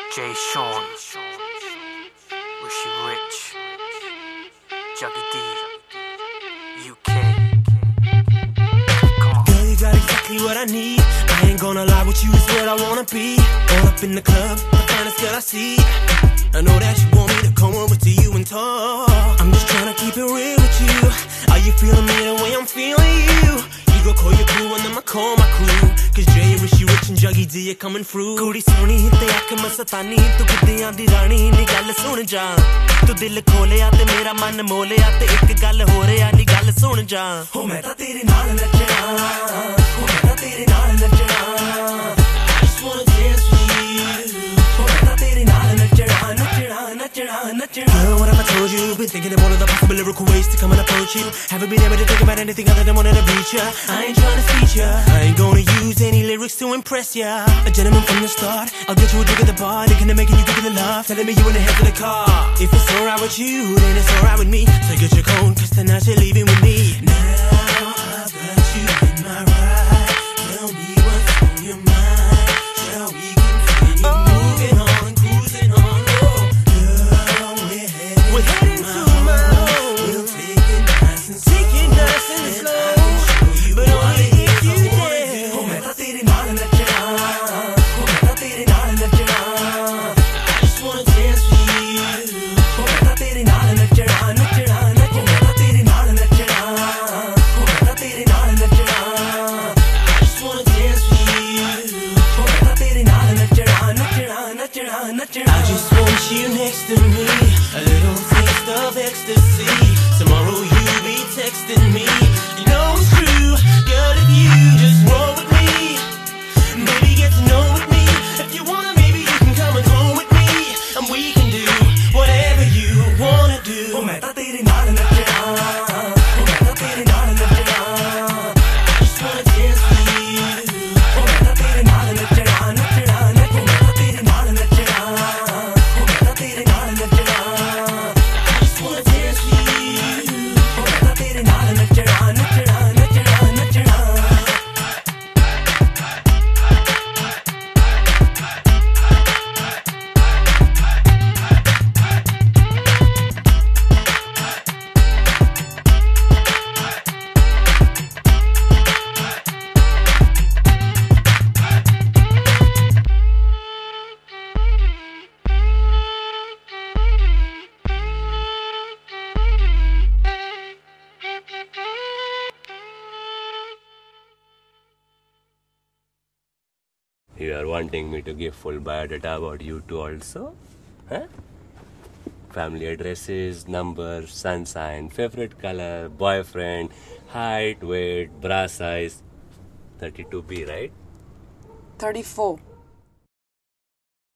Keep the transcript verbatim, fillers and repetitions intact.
Jay Sean, Rishi Rich, Juggy D, U K. Come on. Girl, you got exactly what I need. I ain't gonna lie, with you is where I wanna be. All up in the club, the finest girl I see. I know that you want me to come over to you and talk. I'm just trying to keep it real with you. Are you feeling me the way I'm feeling you? You go call your crew and I'ma call my crew. Cause Jay, Rishi Rich and Juggy D are coming through. Kudi soni te aakh masatani, tu giddiyan di rani ni gall sun ja. Tu dil kholeya te mera man moleya te ek gall ho reya ni gall sun ja. Ho main ta tere naal nachna, ho main ta tere naal nachna. I just wanna dance with you. Ho main ta tere naal nachna, nachna, nachna, nachna. Girl, what have I told you? Been thinking of all of the possible lyrical ways to come and approach you. Haven't been able to think about anything other than wanting to reach ya. I ain't trying to speech ya. I ain't gonna use any lyrics to impress ya. A gentleman from the start. I'll get you a drink at the bar, thinking of making you think of the love, telling me you in the head of the car. If it's alright with you, then it's alright with me. So get your coat, cause tonight you're leaving with me. Now I've got you in my ride. Tell me what's on your mind. Shall we continue moving on and cruising on? Oh, girl, we're heading, we're heading to my home. We'll take it nice and slow. Take it nice and slow. But only if you dare. Oh, main ta tere naal nachna. Oh, main ta tere naal nachna. I just wanna dance with you. Oh, main ta tere naal nachna, nachna, nachna. Oh, main ta tere naal nachna. Oh, main ta tere naal nachna. I just wanna dance with you. Oh, main ta tere naal nachna, nachna, nachna, nachna. I just want you next to me. A little taste of ecstasy. Tomorrow you be texting me. You know it's true, girl, if you just roll with me. Maybe get to know with me. If you wanna, maybe you can come and home with me. And we can do whatever you wanna do. Oh, main ta tere naal nachna. Oh, main ta tere naal nachna. I just wanna dance with you. Oh, main ta tere naal nachna, nachna, nachna. Oh, main ta tere naal nachna. Oh, main ta tere naal nachna. I just wanna dance with you. Oh, main ta tere naal nachna, nachna, nachna, nachna. You are wanting me to give full biodata about you too also? Huh? Family addresses, number, sun sign, favorite color, boyfriend, height, weight, bra size. thirty-two B, right? thirty-four.